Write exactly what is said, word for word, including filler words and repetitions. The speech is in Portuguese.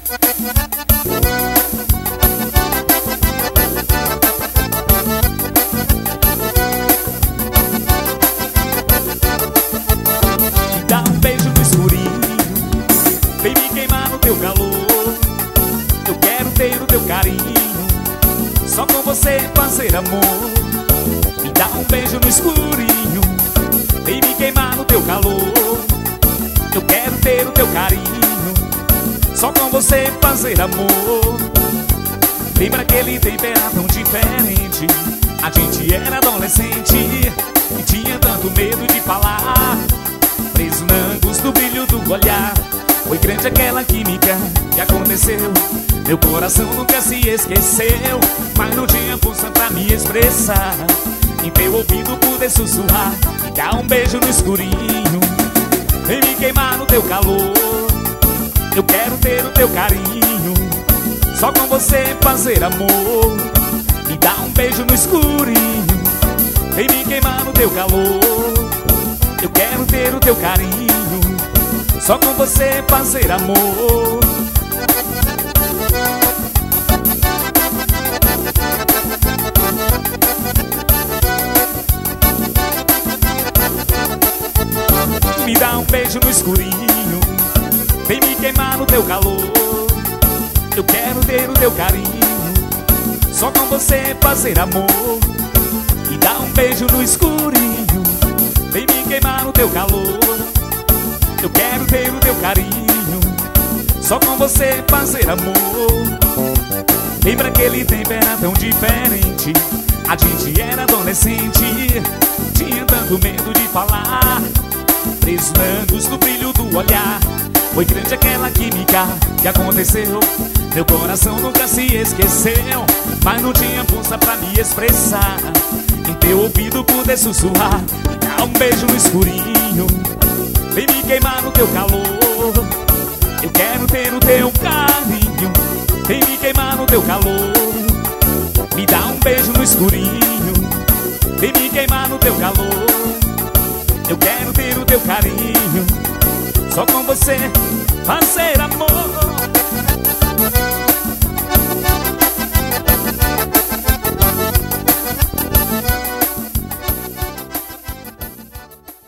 Me dá um beijo no escurinho, vem me queimar no teu calor. Eu quero ter o teu carinho, só com você fazer amor. Me dá um beijo no escurinho, vem me queimar no teu calor. Eu quero ter o teu carinho, só com você fazer amor. Lembra aquele tempo era tão diferente, a gente era adolescente e tinha tanto medo de falar, preso na angústia do brilho do olhar. Foi grande aquela química que aconteceu, meu coração nunca se esqueceu. Mas não tinha força pra me expressar, em teu ouvido pude sussurrar. Me dá um beijo no escurinho, vem me queimar no teu calor. Eu quero ter o teu carinho, só com você fazer amor. Me dá um beijo no escurinho, vem me queimar no teu calor. Eu quero ter o teu carinho, só com você fazer amor. Me dá um beijo no escurinho, vem me queimar no teu calor. Eu quero ter o teu carinho, só com você fazer amor. Me dá um beijo no escurinho, vem me queimar no teu calor. Eu quero ter o teu carinho, só com você fazer amor. Lembra aquele tempo era tão diferente, a gente era adolescente, tinha tanto medo de falar, preso na angústia do brilho do olhar. Foi grande aquela química que aconteceu, meu coração nunca se esqueceu. Mas não tinha força pra me expressar, em teu ouvido pude sussurrar. Me dá um beijo no escurinho, vem me queimar no teu calor. Eu quero ter o teu carinho, vem me queimar no teu calor. Me dá um beijo no escurinho, vem me queimar no teu calor. Eu quero ter o teu carinho, só com você fazer amor.